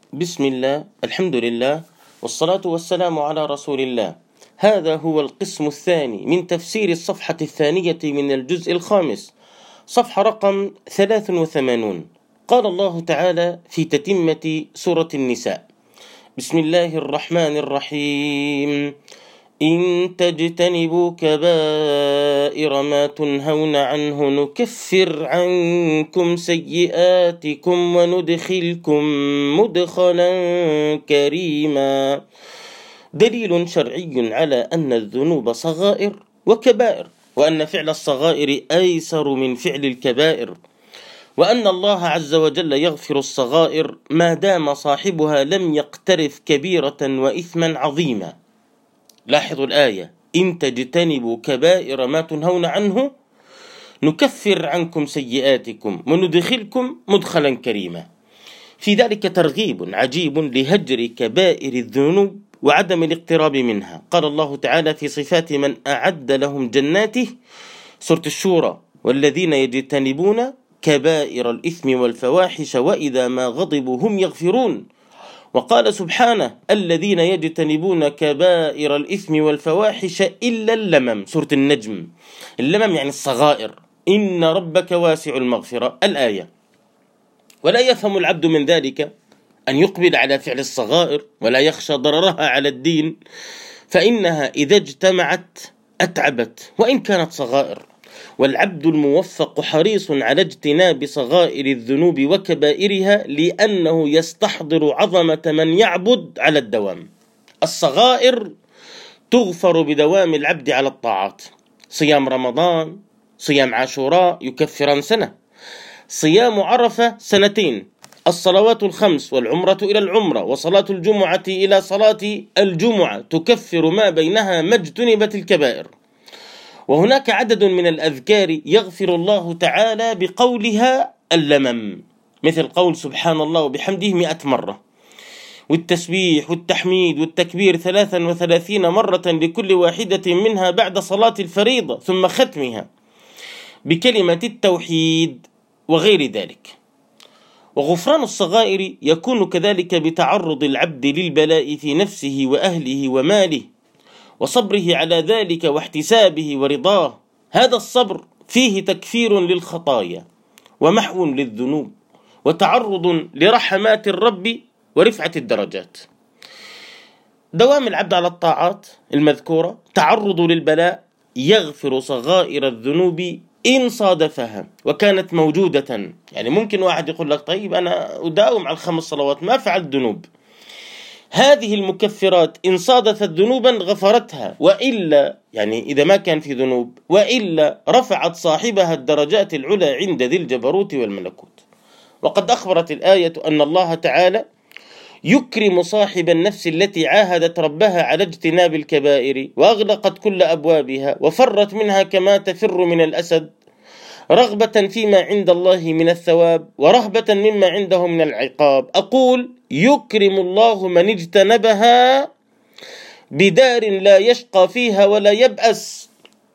بسم الله، الحمد لله، والصلاة والسلام على رسول الله. هذا هو القسم الثاني من تفسير الصفحة الثانية من الجزء الخامس، صفحة رقم 83. قال الله تعالى في تتمة سورة النساء: بسم الله الرحمن الرحيم: إن تجتنبوا كبائر ما تنهون عنه نكفر عنكم سيئاتكم وندخلكم مدخلا كريما. دليل شرعي على أن الذنوب صغائر وكبائر، وأن فعل الصغائر أيسر من فعل الكبائر، وأن الله عز وجل يغفر الصغائر ما دام صاحبها لم يقترف كبيرة وإثما عظيما. لاحظوا الآية: إن تجتنبوا كبائر ما تنهون عنه نكفر عنكم سيئاتكم وندخلكم مدخلا كريما. في ذلك ترغيب عجيب لهجر كبائر الذنوب وعدم الاقتراب منها. قال الله تعالى في صفات من أعد لهم جناته، سورة الشورى: والذين يجتنبون كبائر الإثم والفواحش وإذا ما غضبوا هم يغفرون. وقال سبحانه: الذين يجتنبون كبائر الإثم والفواحش إلا اللمم، سورة النجم. اللمم يعني الصغائر. إن ربك واسع المغفرة، الآية. ولا يفهم العبد من ذلك أن يقبل على فعل الصغائر ولا يخشى ضررها على الدين، فإنها إذا اجتمعت أتعبت وإن كانت صغائر. والعبد الموفق حريص على اجتناب صغائر الذنوب وكبائرها، لأنه يستحضر عظمة من يعبد على الدوام. الصغائر تغفر بدوام العبد على الطاعات. صيام رمضان، صيام عاشوراء يكفران سنة، صيام عرفة سنتين، الصلوات الخمس والعمرة إلى العمرة وصلاة الجمعة إلى صلاة الجمعة تكفر ما بينها ما اجتنبت الكبائر. وهناك عدد من الأذكار يغفر الله تعالى بقولها اللمم، مثل قول سبحان الله وبحمده 100 مرة، والتسبيح والتحميد والتكبير 33 مرة لكل واحدة منها بعد صلاة الفريضة، ثم ختمها بكلمة التوحيد وغير ذلك. وغفران الصغائر يكون كذلك بتعرض العبد للبلاء في نفسه وأهله وماله، وصبره على ذلك واحتسابه ورضاه. هذا الصبر فيه تكفير للخطايا ومحو للذنوب وتعرض لرحمات الرب ورفعة الدرجات. دوام العبد على الطاعات المذكورة، تعرض للبلاء، يغفر صغائر الذنوب إن صادفها وكانت موجودة. يعني ممكن واحد يقول لك: طيب أنا أداوم على 5 صلوات ما فعلت ذنوب. هذه المكفرات إن صادفت ذنوبا غفرتها، وإلا يعني إذا ما كان في ذنوب، وإلا رفعت صاحبها الدرجات العلى عند ذي الجبروت والملكوت. وقد أخبرت الآية أن الله تعالى يكرم صاحب النفس التي عاهدت ربها على اجتناب الكبائر وأغلقت كل أبوابها وفرت منها كما تفر من الأسد، رغبة فيما عند الله من الثواب ورهبة مما عنده من العقاب. أقول: يكرم الله من اجتنبها بدار لا يشقى فيها ولا يبأس،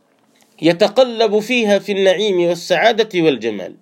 يتقلب فيها في النعيم والسعادة والجمال.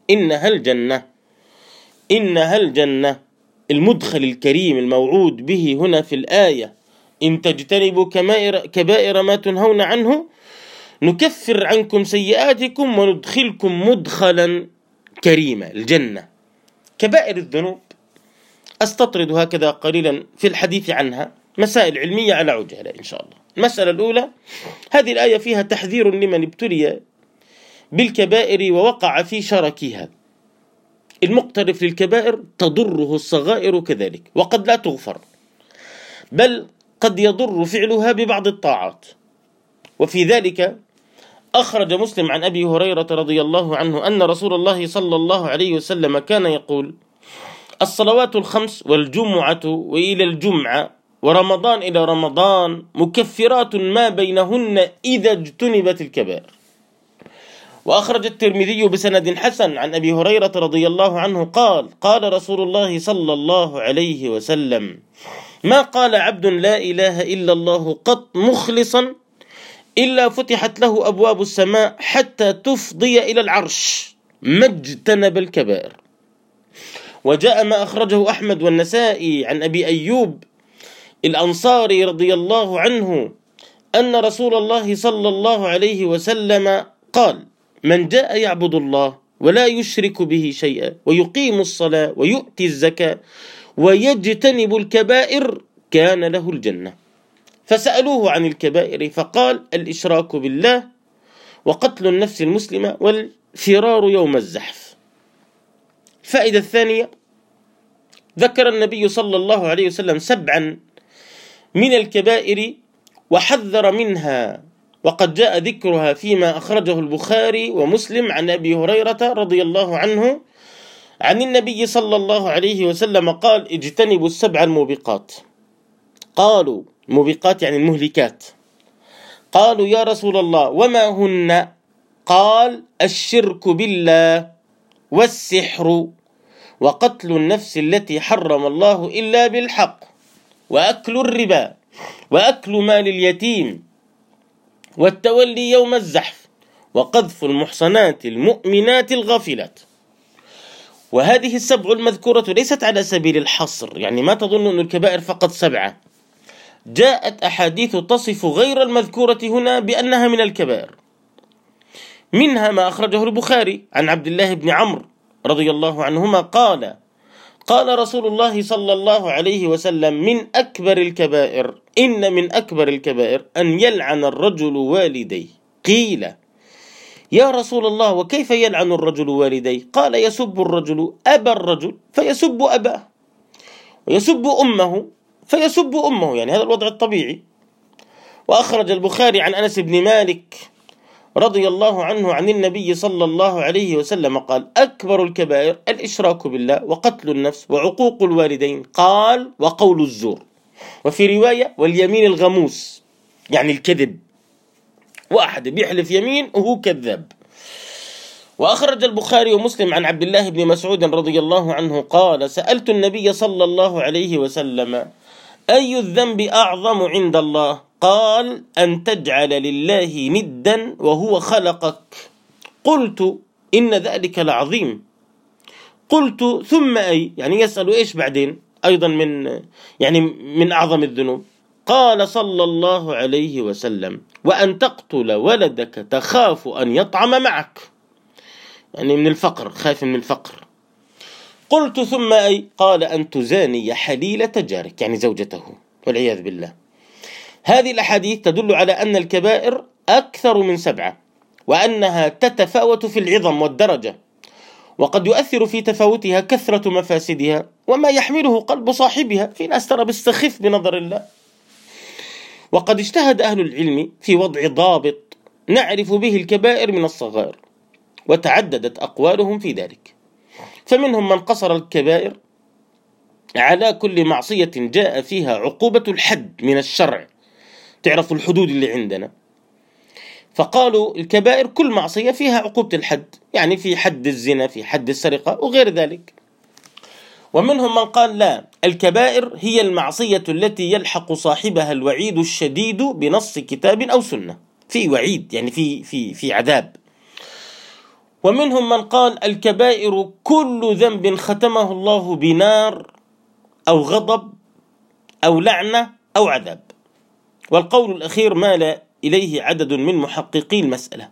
إنها الجنة، المدخل الكريم الموعود به هنا في الآية: إن تجتنبوا كبائر ما تنهون عنه نكفر عنكم سيئاتكم وندخلكم مدخلا كريما، الجنة. كبائر الذنوب أستطرد هكذا قليلا في الحديث عنها مسائل علمية على عجالة إن شاء الله. المسألة الأولى: هذه الآية فيها تحذير لمن ابتلي بالكبائر ووقع في شركها. المقترف للكبائر تضره الصغائر كذلك، وقد لا تغفر، بل قد يضر فعلها ببعض الطاعات. وفي ذلك أخرج مسلم عن أبي هريرة رضي الله عنه أن رسول الله صلى الله عليه وسلم كان يقول: الصلوات الخمس والجمعة وإلى الجمعة ورمضان إلى رمضان مكفرات ما بينهن إذا اجتنبت الكبائر. وأخرج الترمذي بسند حسن عن أبي هريرة رضي الله عنه قال: قال رسول الله صلى الله عليه وسلم: ما قال عبد لا إله إلا الله قط مخلصا إلا فتحت له أبواب السماء حتى تفضي إلى العرش ما اجتنب الكبائر. وجاء ما أخرجه أحمد والنسائي عن أبي أيوب الأنصاري رضي الله عنه أن رسول الله صلى الله عليه وسلم قال: من جاء يعبد الله ولا يشرك به شيئا ويقيم الصلاة ويؤتي الزكاة ويجتنب الكبائر كان له الجنة. فسألوه عن الكبائر فقال: الإشراك بالله وقتل النفس المسلمة والفرار يوم الزحف. الفائدة الثانية: ذكر النبي صلى الله عليه وسلم 7 من الكبائر وحذر منها، وقد جاء ذكرها فيما أخرجه البخاري ومسلم عن أبي هريرة رضي الله عنه عن النبي صلى الله عليه وسلم قال: اجتنبوا 7 الموبقات. قالوا: الموبقات يعني المهلكات. قالوا: يا رسول الله وما هن؟ قال: الشرك بالله والسحر وقتل النفس التي حرم الله إلا بالحق وأكل الربا وأكل مال اليتيم والتولي يوم الزحف وقذف المحصنات المؤمنات الغافلات. وهذه 7 المذكورة ليست على سبيل الحصر، يعني ما تظن أن الكبائر فقط 7. جاءت أحاديث تصف غير المذكورة هنا بأنها من الكبائر. منها ما أخرجه البخاري عن عبد الله بن عمرو رضي الله عنهما قال: قال رسول الله صلى الله عليه وسلم: من أكبر الكبائر إن من أكبر الكبائر أن يلعن الرجل والديه. قيل: يا رسول الله وكيف يلعن الرجل والديه؟ قال: يسب الرجل أبا الرجل فيسب أباه، ويسب أمه فيسب أمه، يعني هذا الوضع الطبيعي. وأخرج البخاري عن أنس بن مالك رضي الله عنه عن النبي صلى الله عليه وسلم قال: أكبر الكبائر الإشراك بالله وقتل النفس وعقوق الوالدين، قال: وقول الزور. وفي رواية: واليمين الغموس، يعني الكذب، واحد بيحلف يمين وهو كذاب. وأخرج البخاري ومسلم عن عبد الله بن مسعود رضي الله عنه قال: سألت النبي صلى الله عليه وسلم: أي الذنب أعظم عند الله؟ قال: أن تجعل لله ندا وهو خلقك. قلت: إن ذلك لعظيم. قلت: ثم أي؟ يعني يسأل إيش بعدين أيضا من أعظم الذنوب. قال صلى الله عليه وسلم: وأن تقتل ولدك تخاف أن يطعم معك، يعني من الفقر، خايف من الفقر. قلت: ثم أي؟ قال: أن تزاني حليلة جارك، يعني زوجته، والعياذ بالله. هذه الأحاديث تدل على أن الكبائر أكثر من 7، وأنها تتفاوت في العظم والدرجة، وقد يؤثر في تفاوتها كثرة مفاسدها وما يحمله قلب صاحبها. في ناس ترى بيستخف بنظر الله. وقد اجتهد أهل العلم في وضع ضابط نعرف به الكبائر من الصغائر، وتعددت أقوالهم في ذلك. فمنهم من قصر الكبائر على كل معصية جاء فيها عقوبة الحد من الشرع، تعرفوا الحدود اللي عندنا، فقالوا الكبائر كل معصية فيها عقوبة الحد، يعني في حد الزنا، في حد السرقة وغير ذلك. ومنهم من قال لا، الكبائر هي المعصية التي يلحق صاحبها الوعيد الشديد بنص كتاب أو سنة، في وعيد يعني في عذاب. ومنهم من قال الكبائر كل ذنب ختمه الله بنار أو غضب أو لعنة أو عذاب. والقول الأخير مال إليه عدد من محققي المسألة،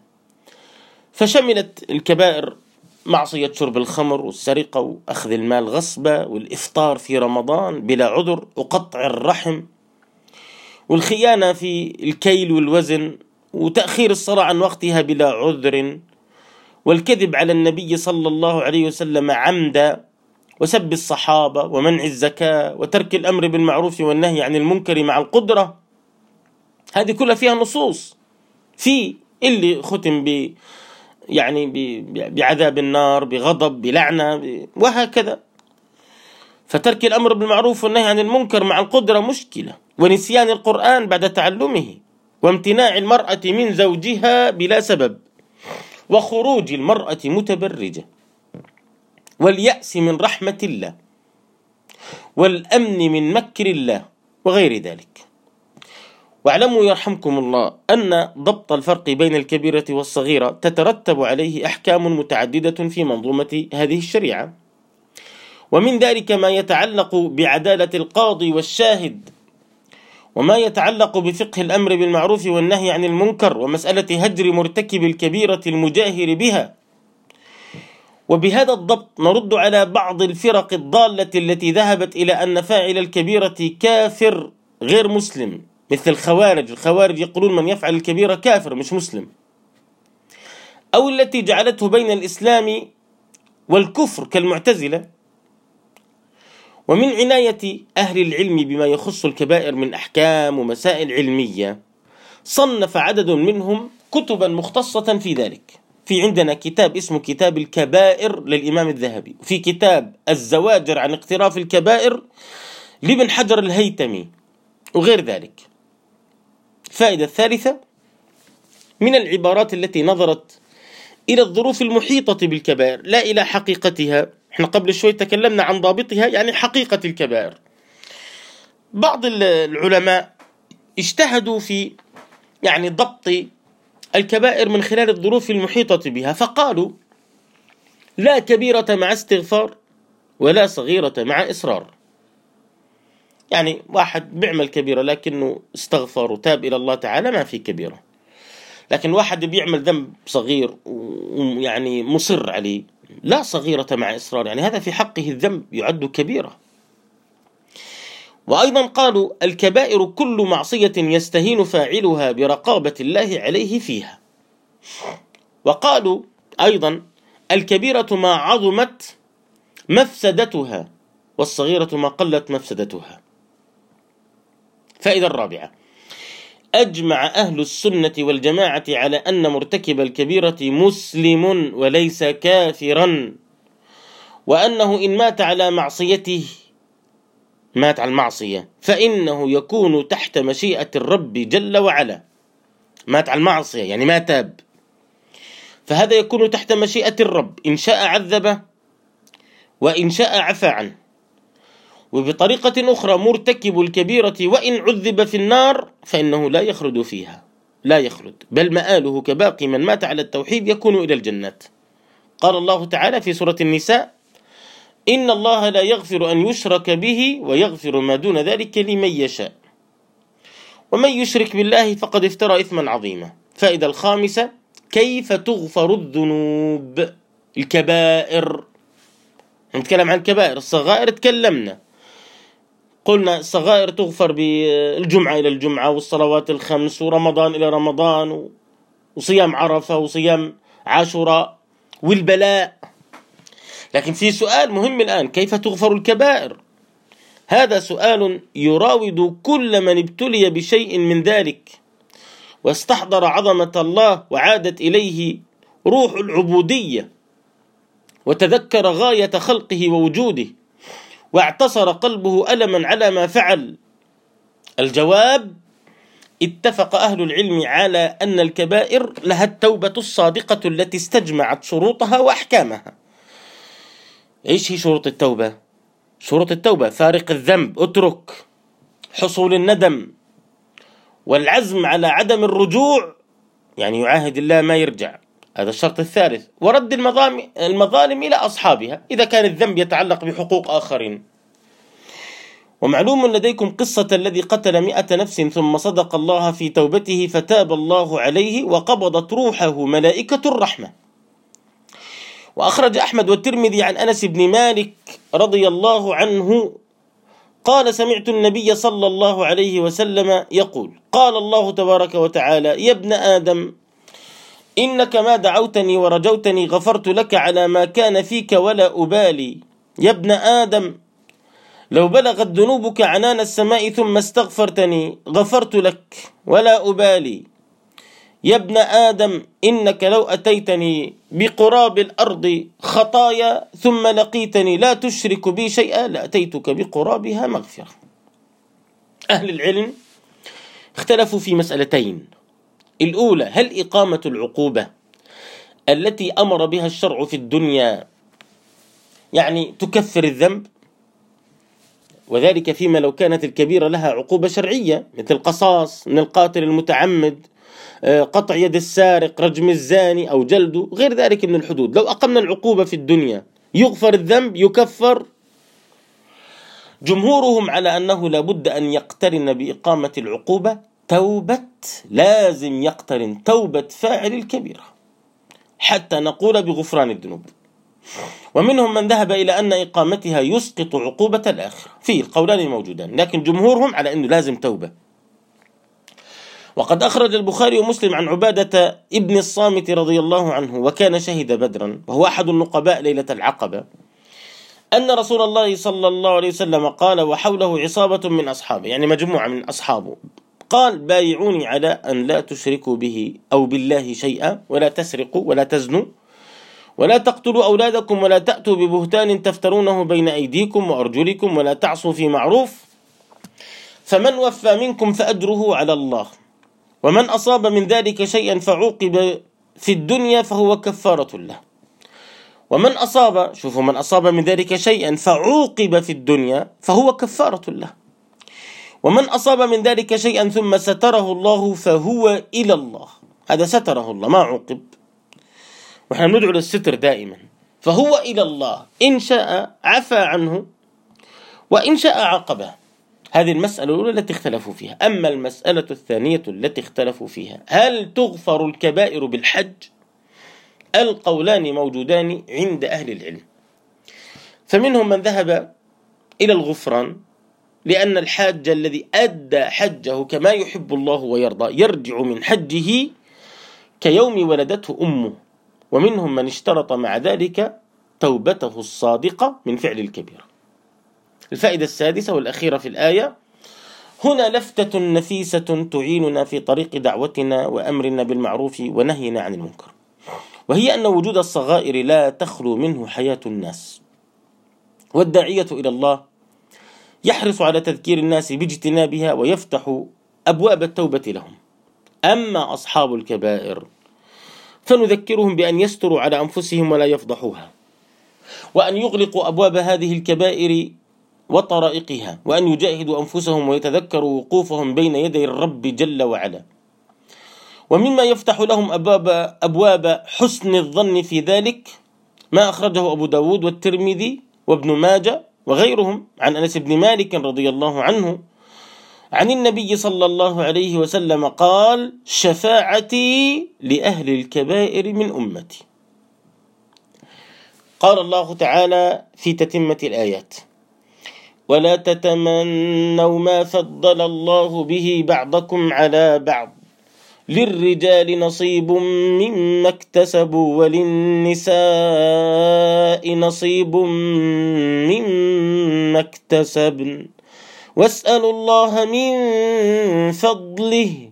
فشملت الكبائر معصية شرب الخمر والسرقة وأخذ المال غصبا والإفطار في رمضان بلا عذر وقطع الرحم والخيانة في الكيل والوزن وتأخير الصلاة عن وقتها بلا عذر والكذب على النبي صلى الله عليه وسلم عمدا وسب الصحابة ومنع الزكاة وترك الأمر بالمعروف والنهي عن المنكر مع القدرة. هذه كلها فيها نصوص، في اللي ختم بعذاب النار، بغضب، بلعنة، وهكذا. فترك الأمر بالمعروف والنهي عن المنكر مع القدرة مشكلة، ونسيان القرآن بعد تعلمه، وامتناع المرأة من زوجها بلا سبب، وخروج المرأة متبرجة، واليأس من رحمة الله، والأمن من مكر الله، وغير ذلك. واعلموا يرحمكم الله أن ضبط الفرق بين الكبيرة والصغيرة تترتب عليه أحكام متعددة في منظومة هذه الشريعة. ومن ذلك ما يتعلق بعدالة القاضي والشاهد، وما يتعلق بفقه الأمر بالمعروف والنهي عن المنكر، ومسألة هجر مرتكب الكبيرة المجاهر بها. وبهذا الضبط نرد على بعض الفرق الضالة التي ذهبت إلى أن فاعل الكبيرة كافر غير مسلم، مثل الخوارج يقولون من يفعل الكبيرة كافر مش مسلم، أو التي جعلته بين الإسلام والكفر كالمعتزلة. ومن عناية أهل العلم بما يخص الكبائر من أحكام ومسائل علمية، صنف عدد منهم كتبا مختصة في ذلك. في عندنا كتاب اسمه كتاب الكبائر للإمام الذهبي، وفي كتاب الزواجر عن اقتراف الكبائر لابن حجر الهيتمي، وغير ذلك. الفائدة الثالثة من العبارات التي نظرت إلى الظروف المحيطة بالكبائر لا إلى حقيقتها. احنا قبل شوي تكلمنا عن ضابطها، يعني حقيقة الكبائر. بعض العلماء اجتهدوا في ضبط الكبائر من خلال الظروف المحيطة بها، فقالوا لا كبيرة مع استغفار ولا صغيرة مع إصرار. يعني واحد بيعمل كبيرة لكنه استغفر وتاب إلى الله تعالى ما في كبيرة، لكن واحد بيعمل ذنب صغير ويعني مصر عليه، لا صغيرة مع إصرار، يعني هذا في حقه الذنب يعد كبيرة. وأيضا قالوا الكبائر كل معصية يستهين فاعلها برقابة الله عليه فيها. وقالوا أيضا الكبيرة ما عظمت مفسدتها والصغيرة ما قلت مفسدتها. فائدة الرابعة: أجمع أهل السنة والجماعة على أن مرتكب الكبيرة مسلم وليس كافرا، وأنه إن مات على معصيته مات على المعصية فإنه يكون تحت مشيئة الرب جل وعلا. مات على المعصية يعني ما تاب، فهذا يكون تحت مشيئة الرب، إن شاء عذبه وإن شاء عفى عنه. وبطريقة أخرى مرتكب الكبيرة وإن عذب في النار فإنه لا يخلد فيها، لا يخلد، بل مآله كباقي من مات على التوحيد يكون إلى الجنات. قال الله تعالى في سورة النساء: إن الله لا يغفر أن يشرك به ويغفر ما دون ذلك لمن يشاء ومن يشرك بالله فقد افترى إثما عظيما. فائدة الخامسة: كيف تغفر الذنوب؟ الكبائر نتكلم عن الكبائر، الصغائر تكلمنا، قلنا الصغائر تغفر بالجمعة إلى الجمعة والصلوات الخمس ورمضان إلى رمضان وصيام عرفة وصيام عاشوراء والبلاء. لكن في سؤال مهم الآن: كيف تغفر الكبائر؟ هذا سؤال يراود كل من ابتلي بشيء من ذلك واستحضر عظمة الله وعادت إليه روح العبودية وتذكر غاية خلقه ووجوده واعتصر قلبه ألما على ما فعل. الجواب: اتفق أهل العلم على أن الكبائر لها التوبة الصادقة التي استجمعت شروطها وأحكامها. إيش هي شروط التوبة؟ شروط التوبة: فارق الذنب، اترك، حصول الندم، والعزم على عدم الرجوع، يعني يعاهد الله ما يرجع، هذا الشرط الثالث، ورد المظالم إلى أصحابها إذا كان الذنب يتعلق بحقوق آخرين. ومعلوم لديكم قصة الذي قتل 100 نفس ثم صدق الله في توبته فتاب الله عليه وقبضت روحه ملائكة الرحمة. وأخرج أحمد والترمذي عن أنس بن مالك رضي الله عنه قال: سمعت النبي صلى الله عليه وسلم يقول: قال الله تبارك وتعالى: يا ابن آدم إنك ما دعوتني ورجوتني غفرت لك على ما كان فيك ولا أبالي. يا ابن آدم لو بلغت ذنوبك عنان السماء ثم استغفرتني غفرت لك ولا أبالي. يا ابن آدم إنك لو أتيتني بقراب الأرض خطايا ثم لقيتني لا تشرك بي شيئا لأتيتك بقرابها مغفرة. أهل العلم اختلفوا في مسألتين: الأولى، هل إقامة العقوبة التي أمر بها الشرع في الدنيا يعني تكفر الذنب؟ وذلك فيما لو كانت الكبيرة لها عقوبة شرعية مثل القصاص من القاتل المتعمد، قطع يد السارق، رجم الزاني أو جلده، غير ذلك من الحدود. لو أقمنا العقوبة في الدنيا يغفر الذنب، يكفر جمهورهم على أنه لابد أن يقترن بإقامة العقوبة لازم يقترن توبة فاعل الكبيرة حتى نقول بغفران الذنوب. ومنهم من ذهب إلى أن إقامتها يسقط عقوبة الآخرة، فيه القولان موجودان، لكن جمهورهم على أنه لازم توبة. وقد أخرج البخاري ومسلم عن عبادة ابن الصامت رضي الله عنه، وكان شهد بدرا وهو أحد النقباء ليلة العقبة، أن رسول الله صلى الله عليه وسلم قال وحوله عصابة من أصحابه، يعني مجموعة من أصحابه، قال بايعوني على أن لا تشركوا به أو بالله شيئا، ولا تسرقوا ولا تزنوا ولا تقتلوا أولادكم ولا تأتوا ببهتان تفترونه بين أيديكم وأرجلكم ولا تعصوا في معروف، فمن وفى منكم فأجره على الله، ومن أصاب من ذلك شيئا فعوقب في الدنيا فهو كفارة له، ومن أصاب، شوفوا، من أصاب من ذلك شيئا فعوقب في الدنيا فهو كفارة له، ومن أصاب من ذلك شيئا ثم ستره الله فهو إلى الله. هذا ستره الله، ما عوقب، ونحن ندعو للستر دائما. فهو إلى الله، إن شاء عفى عنه وإن شاء عاقبه. هذه المسألة الأولى التي اختلفوا فيها. أما المسألة الثانية التي اختلفوا فيها، هل تغفر الكبائر بالحج؟ القولان موجودان عند أهل العلم، فمنهم من ذهب إلى الغفران، لأن الحاج الذي أدى حجه كما يحب الله ويرضى يرجع من حجه كيوم ولدته أمه، ومنهم من اشترط مع ذلك توبته الصادقة من فعل الكبيرة. الفائدة السادسة والأخيرة في الآية، هنا لفتة نفيسة تعيننا في طريق دعوتنا وأمرنا بالمعروف ونهينا عن المنكر، وهي أن وجود الصغائر لا تخلو منه حياة الناس، والداعية إلى الله يحرص على تذكير الناس باجتنابها ويفتح أبواب التوبة لهم. أما أصحاب الكبائر فنذكرهم بأن يستروا على أنفسهم ولا يفضحوها، وأن يغلقوا أبواب هذه الكبائر وطرائقها، وأن يجاهدوا أنفسهم ويتذكروا وقوفهم بين يدي الرب جل وعلا. ومما يفتح لهم أبواب حسن الظن في ذلك ما أخرجه أبو داود والترمذي وابن ماجه وغيرهم عن أنس بن مالك رضي الله عنه عن النبي صلى الله عليه وسلم قال شفاعتي لأهل الكبائر من أمتي. قال الله تعالى في تتمة الآيات ولا تتمنوا ما فضل الله به بعضكم على بعض للرجال نصيب مما اكتسبوا وللنساء نصيب مما اكتسبن واسألوا الله من فضله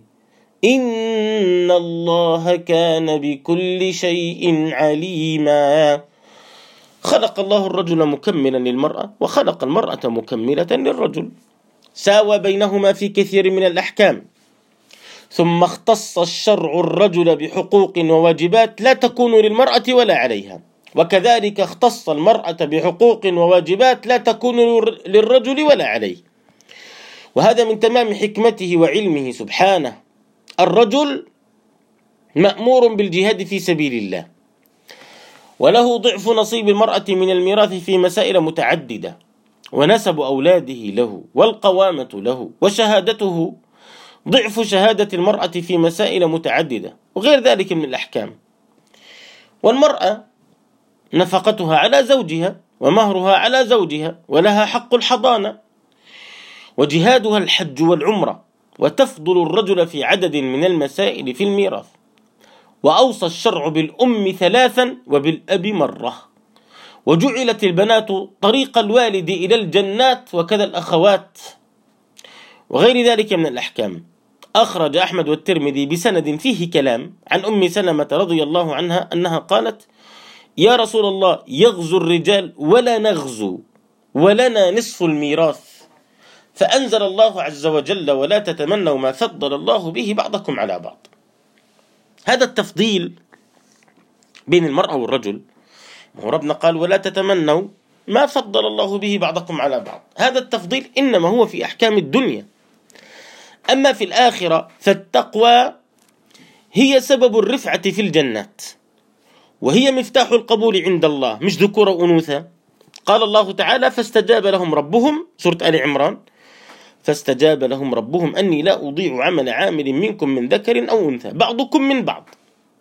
إن الله كان بكل شيء عليما. خلق الله الرجل مكملا للمرأة وخلق المرأة مكملة للرجل، ساوى بينهما في كثير من الأحكام، ثم اختص الشرع الرجل بحقوق وواجبات لا تكون للمرأة ولا عليها، وكذلك اختص المرأة بحقوق وواجبات لا تكون للرجل ولا عليه، وهذا من تمام حكمته وعلمه سبحانه. الرجل مأمور بالجهاد في سبيل الله، وله ضعف نصيب المرأة من الميراث في مسائل متعددة، ونسب أولاده له، والقوامة له، وشهادته ضعف شهادة المرأة في مسائل متعددة، وغير ذلك من الأحكام. والمرأة نفقتها على زوجها ومهرها على زوجها، ولها حق الحضانة، وجهادها الحج والعمرة، وتفضل الرجل في عدد من المسائل في الميراث. وأوصى الشرع بالأم 3 وبالأب مرة، وجعلت البنات طريق الوالد إلى الجنات، وكذا الأخوات، وغير ذلك من الأحكام. أخرج أحمد والترمذي بسند فيه كلام عن أم سلمة رضي الله عنها أنها قالت يا رسول الله يغزو الرجال ولا نغزو ولنا نصف الميراث، فأنزل الله عز وجل ولا تتمنوا ما فضل الله به بعضكم على بعض. هذا التفضيل بين المرأة والرجل، وربنا قال ولا تتمنوا ما فضل الله به بعضكم على بعض، هذا التفضيل إنما هو في أحكام الدنيا. أما في الآخرة فالتقوى هي سبب الرفعة في الجنات، وهي مفتاح القبول عند الله، مش ذكور وأنوثة. قال الله تعالى: فاستجاب لهم ربهم، سورة آل عمران: فاستجاب لهم ربهم أني لا أضيع عمل عامل منكم من ذكر أو أنثى بعضكم من بعض.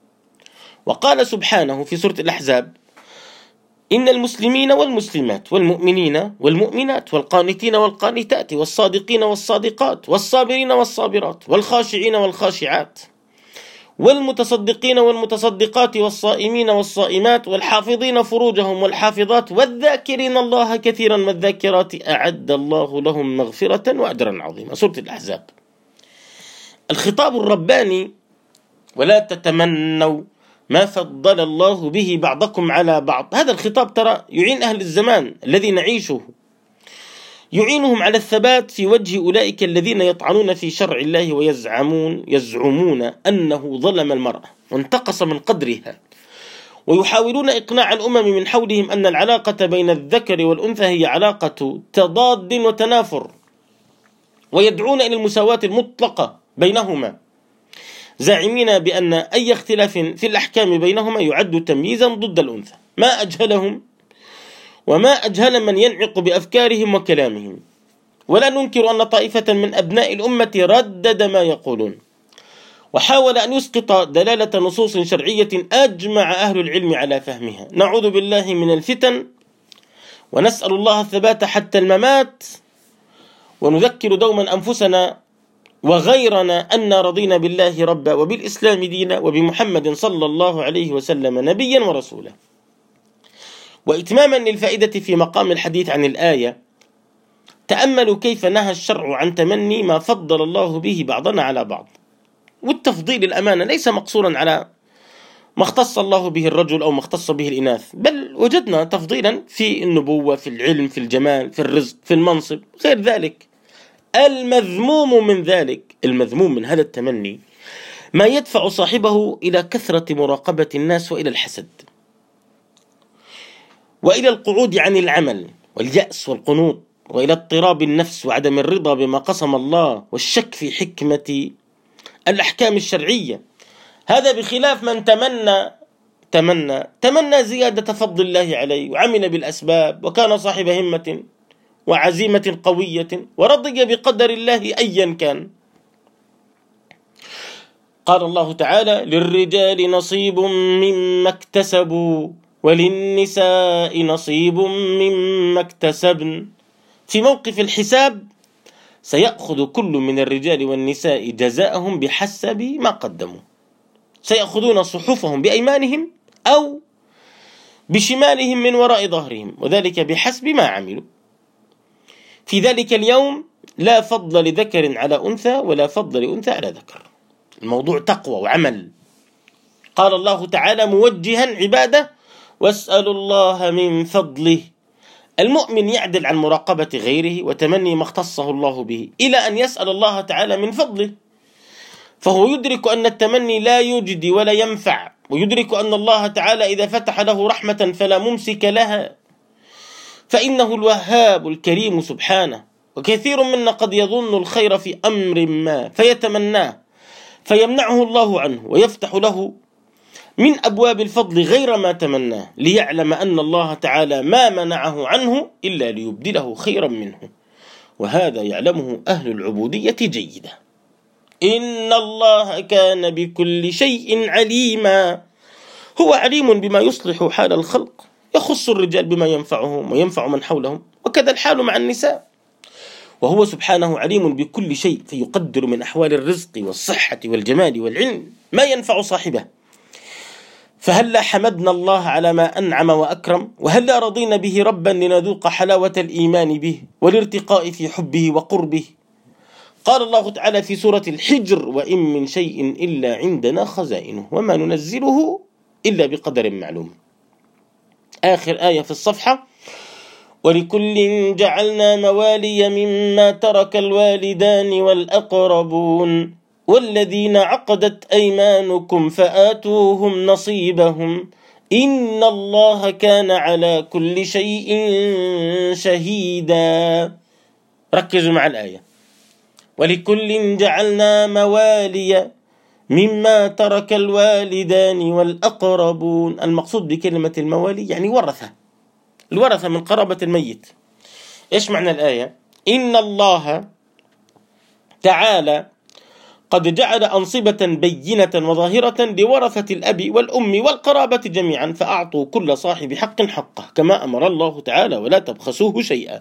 وقال سبحانه في سورة الأحزاب: إن المسلمين والمسلمات والمؤمنين والمؤمنات والقانتين والقانتات والصادقين والصادقات والصابرين والصابرات والخاشعين والخاشعات والمتصدقين والمتصدقات والصائمين والصائمات والحافظين فروجهم والحافظات والذاكرين الله كثيرا والذاكرات أعد الله لهم مغفرة وأجرا عظيما. سورة الأحزاب. الخطاب الرباني: ولا تتمنوا ما فضل الله به بعضكم على بعض. هذا الخطاب ترى يعين أهل الزمان الذي نعيشه، يعينهم على الثبات في وجه أولئك الذين يطعنون في شرع الله ويزعمون أنه ظلم المرأة وانتقص من قدرها، ويحاولون إقناع الأمم من حولهم أن العلاقة بين الذكر والأنثى هي علاقة تضاد وتنافر، ويدعون إلى المساواة المطلقة بينهما، زاعمين بأن أي اختلاف في الأحكام بينهما يعد تمييزا ضد الأنثى. ما أجهلهم وما أجهل من ينعق بأفكارهم وكلامهم. ولا ننكر أن طائفة من أبناء الأمة ردد ما يقولون، وحاول أن يسقط دلالة نصوص شرعية أجمع أهل العلم على فهمها. نعوذ بالله من الفتن ونسأل الله الثبات حتى الممات، ونذكر دوما أنفسنا وغيرنا أن رضينا بالله ربا وبالإسلام دينا وبمحمد صلى الله عليه وسلم نبيا ورسولا. وإتماما للفائدة في مقام الحديث عن الآية، تأملوا كيف نهى الشرع عن تمني ما فضل الله به بعضنا على بعض. والتفضيل الأمانة ليس مقصورا على ما اختص الله به الرجل أو ما اختص به الإناث، بل وجدنا تفضيلا في النبوة، في العلم، في الجمال، في الرزق، في المنصب، غير ذلك. المذموم من هذا التمني ما يدفع صاحبه إلى كثرة مراقبة الناس وإلى الحسد وإلى القعود عن العمل واليأس والقنوط وإلى اضطراب النفس وعدم الرضا بما قسم الله والشك في حكمة الأحكام الشرعية. هذا بخلاف من تمنى زيادة فضل الله عليه وعمل بالأسباب وكان صاحب همة وعزيمة قوية ورضي بقدر الله أيا كان. قال الله تعالى: للرجال نصيب مما اكتسبوا وللنساء نصيب مما اكتسبن. في موقف الحساب سيأخذ كل من الرجال والنساء جزاءهم بحسب ما قدموا، سيأخذون صحفهم بأيمانهم أو بشمالهم من وراء ظهرهم، وذلك بحسب ما عملوا. في ذلك اليوم لا فضل لذكر على أنثى ولا فضل لأنثى على ذكر. الموضوع تقوى وعمل. قال الله تعالى موجها عباده: واسألوا الله من فضله. المؤمن يعدل عن مراقبة غيره وتمني ما اختصه الله به إلى أن يسأل الله تعالى من فضله، فهو يدرك أن التمني لا يجدي ولا ينفع، ويدرك أن الله تعالى إذا فتح له رحمة فلا ممسك لها، فإنه الوهاب الكريم سبحانه. وكثير منا قد يظن الخير في أمر ما فيتمناه فيمنعه الله عنه ويفتح له من أبواب الفضل غير ما تمناه، ليعلم أن الله تعالى ما منعه عنه إلا ليبدله خيرا منه، وهذا يعلمه أهل العبودية جيدا. إن الله كان بكل شيء عليما. هو عليم بما يصلح حال الخلق، يخص الرجال بما ينفعهم وينفع من حولهم، وكذا الحال مع النساء. وهو سبحانه عليم بكل شيء، فيقدر من أحوال الرزق والصحة والجمال والعلم ما ينفع صاحبه. فهلا حمدنا الله على ما أنعم وأكرم، وهلا رضينا به ربا لنذوق حلاوة الإيمان به والارتقاء في حبه وقربه. قال الله تعالى في سورة الحجر: وإن من شيء إلا عندنا خزائنه وما ننزله إلا بقدر معلوم. آخر آية في الصفحة: ولكل جعلنا موالي مما ترك الوالدان والأقربون والذين عقدت أيمانكم فآتوهم نصيبهم إن الله كان على كل شيء شهيدا. ركزوا مع الآية: ولكل جعلنا موالي مما ترك الوالدان والأقربون. المقصود بكلمة الموالي يعني ورثة، الورثة من قرابة الميت. إيش معنى الآية؟ إن الله تعالى قد جعل أنصبة بينة وظاهرة لورثة الأب والأم والقرابة جميعا، فأعطوا كل صاحب حق حقه كما أمر الله تعالى ولا تبخسوه شيئا.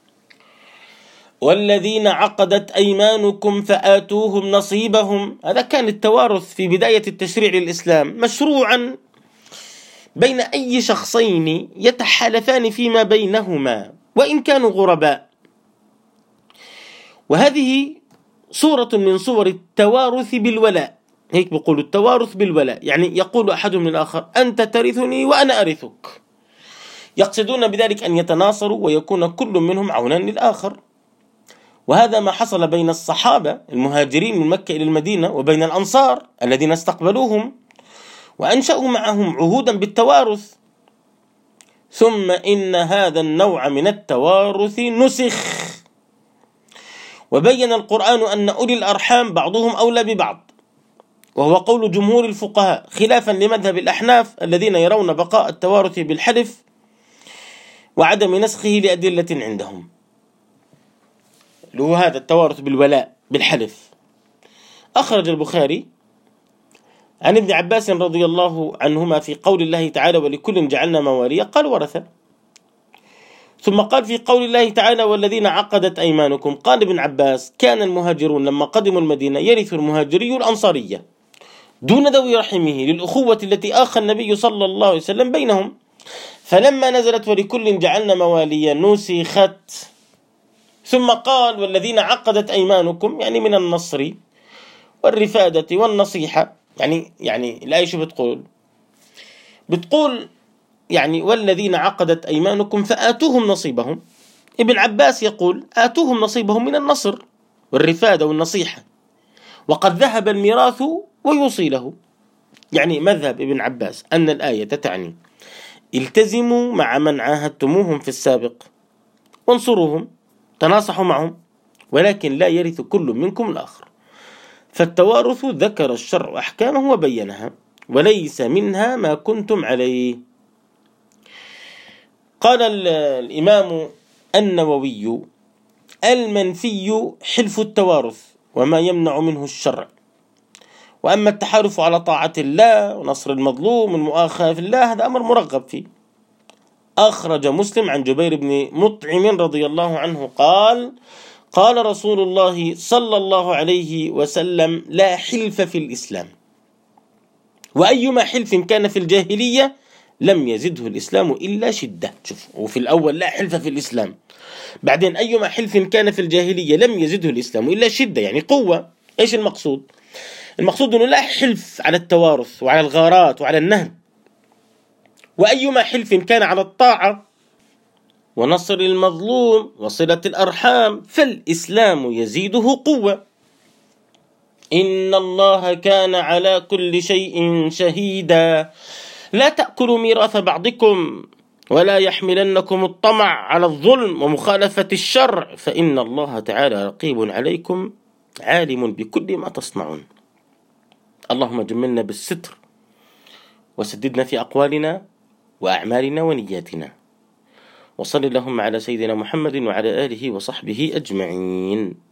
والذين عقدت أيمانكم فآتوهم نصيبهم. هذا كان التوارث في بداية التشريع الإسلام مشروعا بين أي شخصين يتحالفان فيما بينهما وإن كانوا غرباء. وهذه صورة من صور التوارث بالولاء. هيك بيقولوا التوارث بالولاء، يعني يقول أحدهم للآخر أنت ترثني وأنا أرثك. يقصدون بذلك أن يتناصروا ويكون كل منهم عونا للآخر. وهذا ما حصل بين الصحابة المهاجرين من مكة إلى المدينة وبين الأنصار الذين استقبلوهم وأنشأوا معهم عهودا بالتوارث. ثم إن هذا النوع من التوارث نسخ، وبين القرآن أن أولي الأرحام بعضهم أولى ببعض، وهو قول جمهور الفقهاء خلافا لمذهب الأحناف الذين يرون بقاء التوارث بالحلف وعدم نسخه لأدلة عندهم، اللي هو هذا التوارث بالولاء بالحلف. أخرج البخاري عن ابن عباس رضي الله عنهما في قول الله تعالى ولكل جعلنا مواليا قال ورثة. ثم قال في قول الله تعالى والذين عقدت أيمانكم، قال ابن عباس كان المهاجرون لما قدموا المدينة يرث المهاجري الأنصارية دون ذوي رحمه للأخوة التي آخى النبي صلى الله عليه وسلم بينهم، فلما نزلت ولكل جعلنا مواليا نسخت. ثم قال والذين عقدت أيمانكم، يعني من النصر والرفادة والنصيحة. يعني الآية شو بتقول يعني والذين عقدت أيمانكم فآتوهم نصيبهم. ابن عباس يقول آتوهم نصيبهم من النصر والرفادة والنصيحة، وقد ذهب الميراث ويوصي له. يعني مذهب ابن عباس أن الآية تعني التزموا مع من عاهدتموهم في السابق وانصروهم، تناصحوا معهم، ولكن لا يرث كل منكم الآخر. فالتوارث ذكر الشرع أحكامه وبينها، وليس منها ما كنتم عليه. قال الإمام النووي المنفي حلف التوارث وما يمنع منه الشرع، وأما التحالف على طاعة الله ونصر المظلوم والمؤاخاة في الله هذا أمر مرغب فيه. أخرج مسلم عن جبير بن مطعم رضي الله عنه قال قال رسول الله صلى الله عليه وسلم لا حلف في الإسلام، وأيما حلف كان في الجاهلية لم يزده الإسلام إلا شدة. شوف، وفي الأول لا حلف في الإسلام، بعدين أيما حلف كان في الجاهلية لم يزده الإسلام إلا شدة، يعني قوة. إيش المقصود؟ المقصود أنه لا حلف على التوارث وعلى الغارات وعلى النهب. وأيما حلف كان على الطاعة ونصر المظلوم وصلة الأرحام فالإسلام يزيده قوة. إن الله كان على كل شيء شهيدا لا تأكلوا ميراث بعضكم ولا يحملنكم الطمع على الظلم ومخالفة الشرع فإن الله تعالى رقيب عليكم عالم بكل ما تصنعون. اللهم جملنا بالستر وسددنا في أقوالنا وأعمالنا ونياتنا، وصل اللهم على سيدنا محمد وعلى آله وصحبه أجمعين.